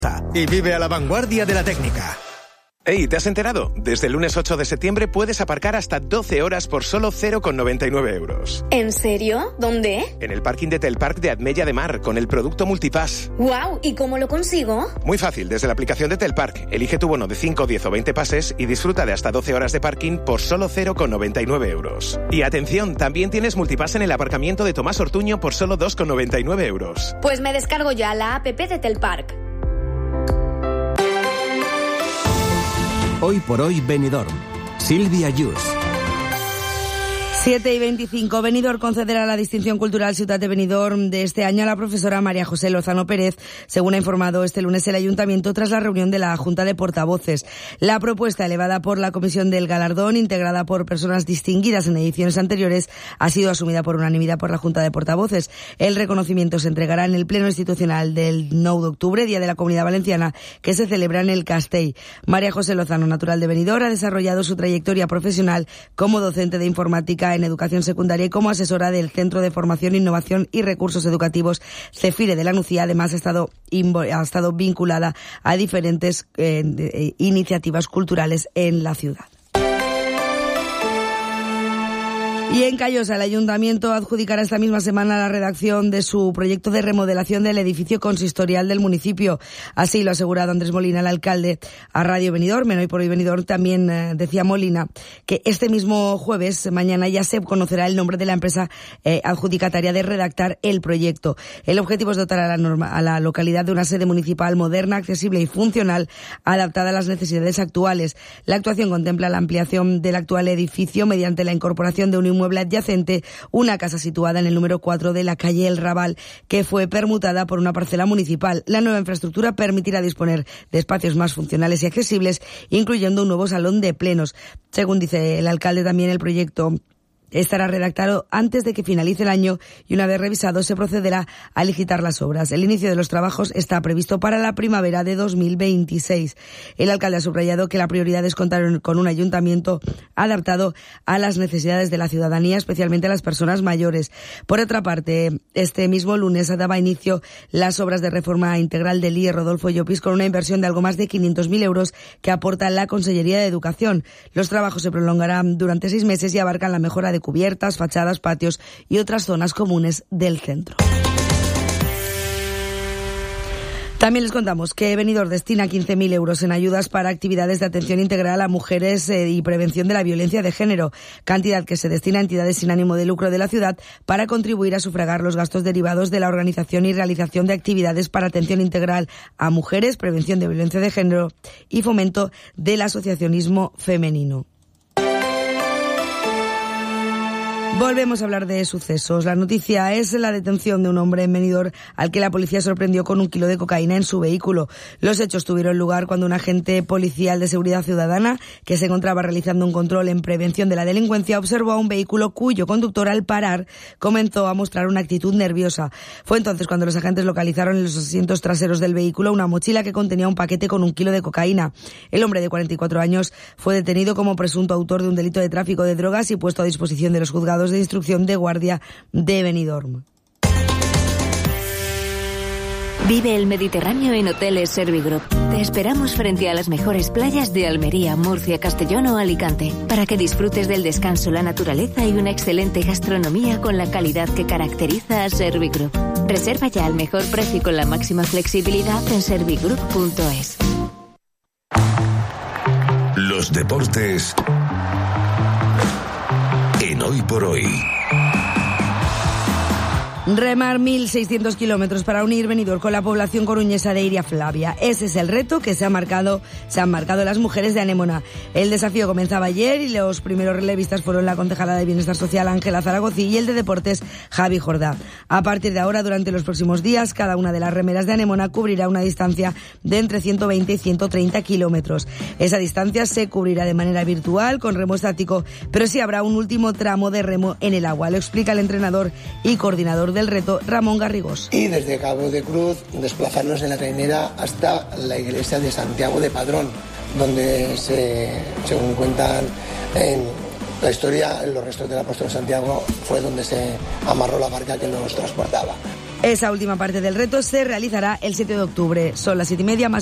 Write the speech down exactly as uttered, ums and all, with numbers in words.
Y vive a la vanguardia de la técnica. Hey, ¿te has enterado? Desde el lunes ocho de septiembre puedes aparcar hasta doce horas por solo cero coma noventa y nueve euros. ¿En serio? ¿Dónde? En el parking de Telpark de Admella de Mar, con el producto Multipass. ¡Guau! ¿Y cómo lo consigo? Muy fácil, desde la aplicación de Telpark. Elige tu bono de cinco, diez o veinte pases y disfruta de hasta doce horas de parking por solo cero coma noventa y nueve euros. Y atención, también tienes Multipass en el aparcamiento de Tomás Ortuño por solo dos coma noventa y nueve euros. Pues me descargo ya la app de Telpark. Hoy por hoy Benidorm. Silvia Yus. siete y veinticinco. Benidorm concederá la distinción cultural Ciutat de Benidorm de este año a la profesora María José Lozano Pérez, según ha informado este lunes el Ayuntamiento tras la reunión de la Junta de Portavoces. La propuesta elevada por la Comisión del Galardón, integrada por personas distinguidas en ediciones anteriores, ha sido asumida por unanimidad por la Junta de Portavoces. El reconocimiento se entregará en el Pleno Institucional del nueve de octubre, Día de la Comunidad Valenciana, que se celebra en el Castell. María José Lozano, natural de Benidorm, ha desarrollado su trayectoria profesional como docente de informática en educación secundaria y como asesora del Centro de Formación, Innovación y Recursos Educativos Cefire de la Nucía. Además, ha estado, ha estado vinculada a diferentes eh, iniciativas culturales en la ciudad. Y en Callosa, el Ayuntamiento adjudicará esta misma semana la redacción de su proyecto de remodelación del edificio consistorial del municipio. Así lo ha asegurado Andrés Molina, el alcalde, a Radio Benidorm. Hoy por hoy Benidorm también eh, decía Molina que este mismo jueves, mañana, ya se conocerá el nombre de la empresa eh, adjudicataria de redactar el proyecto. El objetivo es dotar a la, norma, a la localidad de una sede municipal moderna, accesible y funcional, adaptada a las necesidades actuales. La actuación contempla la ampliación del actual edificio mediante la incorporación de un inmueble adyacente, una casa situada en el número cuatro de la calle El Raval, que fue permutada por una parcela municipal. La nueva infraestructura permitirá disponer de espacios más funcionales y accesibles, incluyendo un nuevo salón de plenos. Según dice el alcalde, también el proyecto estará redactado antes de que finalice el año y una vez revisado se procederá a licitar las obras. El inicio de los trabajos está previsto para la primavera de dos mil veintiséis. El alcalde ha subrayado que la prioridad es contar con un ayuntamiento adaptado a las necesidades de la ciudadanía, especialmente a las personas mayores. Por otra parte, este mismo lunes daba inicio las obras de reforma integral del I E Rodolfo Llopis con una inversión de algo más de quinientos mil euros que aporta la Consellería de Educación. Los trabajos se prolongarán durante seis meses y abarcan la mejora de cubiertas, fachadas, patios y otras zonas comunes del centro. También les contamos que Benidorm destina quince mil euros en ayudas para actividades de atención integral a mujeres eh, y prevención de la violencia de género, cantidad que se destina a entidades sin ánimo de lucro de la ciudad para contribuir a sufragar los gastos derivados de la organización y realización de actividades para atención integral a mujeres, prevención de violencia de género y fomento del asociacionismo femenino. Volvemos a hablar de sucesos. La noticia es la detención de un hombre en Benidorm al que la policía sorprendió con un kilo de cocaína en su vehículo. Los hechos tuvieron lugar cuando un agente policial de seguridad ciudadana, que se encontraba realizando un control en prevención de la delincuencia, observó a un vehículo cuyo conductor, al parar, comenzó a mostrar una actitud nerviosa. Fue entonces cuando los agentes localizaron en los asientos traseros del vehículo una mochila que contenía un paquete con un kilo de cocaína. El hombre de cuarenta y cuatro años fue detenido como presunto autor de un delito de tráfico de drogas y puesto a disposición de los juzgados de instrucción de guardia de Benidorm. Vive el Mediterráneo en Hoteles Servigroup. Te esperamos frente a las mejores playas de Almería, Murcia, Castellón o Alicante, para que disfrutes del descanso, la naturaleza y una excelente gastronomía con la calidad que caracteriza a Servigroup. Reserva ya al mejor precio y con la máxima flexibilidad en servigroup punto es. Los deportes en Hoy por Hoy. Remar mil seiscientos kilómetros para unir Benidorm con la población coruñesa de Iria Flavia. Ese es el reto que se, ha marcado, se han marcado las mujeres de Anémona. El desafío comenzaba ayer y los primeros relevistas fueron la concejala de Bienestar Social Ángela Zaragoza y el de Deportes Javi Jordá. A partir de ahora, durante los próximos días, cada una de las remeras de Anémona cubrirá una distancia de entre ciento veinte y ciento treinta kilómetros. Esa distancia se cubrirá de manera virtual con remo estático, pero sí habrá un último tramo de remo en el agua. Lo explica el entrenador y coordinador del reto, Ramón Garrigós. Y desde Cabo de Cruz desplazarnos en la trainera hasta la iglesia de Santiago de Padrón, donde se, según cuentan en la historia, los restos del apóstol Santiago fue donde se amarró la barca que los transportaba. Esa última parte del reto se realizará el siete de octubre. Son las siete y media, más